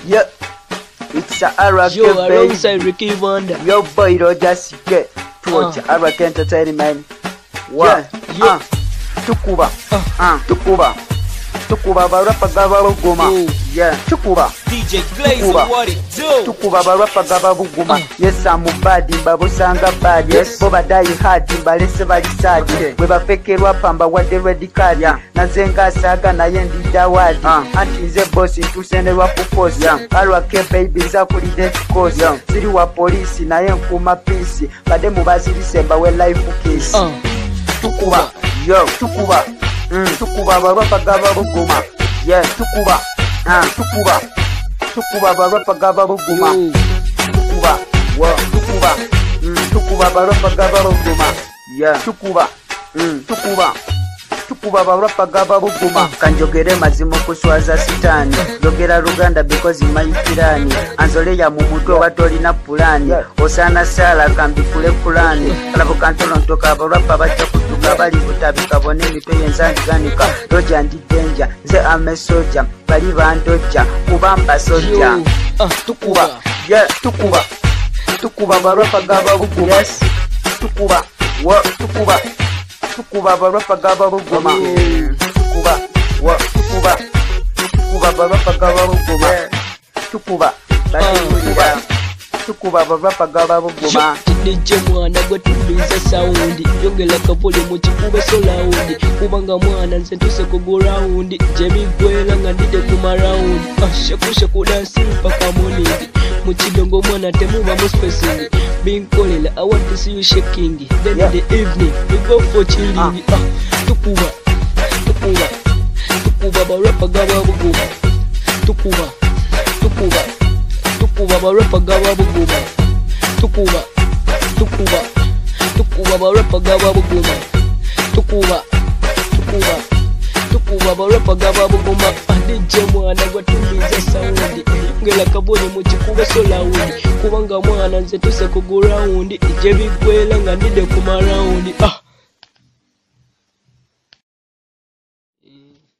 Yeah, it's a Arac Yo, alongside Ricky Wonder. Yo, boy, don't just get towards Arac Entertainment. What? Yeah. Tukuba. Tukuba barapa gaba buguma. Yeah, Tukuba. DJ Blaze, what it do? Tukuba barapa gaba buguma. Yes, I'm bad, babusanga bad. Yes, boba die hard, balese balisadi. We bafekerwa pamba wade ready card. Nazenga saga na yendi dawadi. Anti nze boss ntusenderwa ku force. Alwake baby za kuli dance course. Siri wa police na yenkuma peace. Bade mubazirisemba we life case. Tukuba. Yo, Tukuba. Tukuba barapa gaba buguma. Yeah, Tukuba. Tukuba barapa gaba buguma. Tukuba. Wow, Tukuba. Tukuba barapa gaba buguma. Yeah, Tukuba. Tukuba barapa gaba buguma. Kanjogere mazimo kuswaza sitani. Jogera Luganda because mayikirani. Anzole ya mumutwe watolina pulani. Osana sala kambikule kulani. Kalabo kantono ntoka barapa bacha kutuka bali butabika bone mitwe yenzandi ganika. Roja ndi danger. Nze ame soja. Bali bandoja. Kubamba soja. Tukuba. Yeah, Tukuba. Tukuba barapa gaba buguma. Yes. Tukuba. What? Tukuba. Tukuba barapa gaba buguma. Tukuba. What? Tukuba. Tukuba barapa gaba buguma. Tukuba. Tukuba barapa gaba buguma. Nije mwana gwe tuliza saundi. Yongela kapole mu kikuba solaundi. Kubanga mwana nze tuse ku ground. Jemi gwela nga ndide ku maround. Shaku dance paka morning. Muchidongo mwana temuba mu spacing. Binkolela I want to see you shaking. Then in the evening we go for chilling. Tukuba. Tukuba barapa gaba buguma. Tukuba barapa gaba buguma. Tukuba barapa gaba buguma. Tukuba barapa gaba buguma. Nije mwana gwe tuliza saundi. Ngela kabone mu kikuba solaundi. Kubanga mwana nze tuse ku ground. Je bigwela nga ndide ku maround.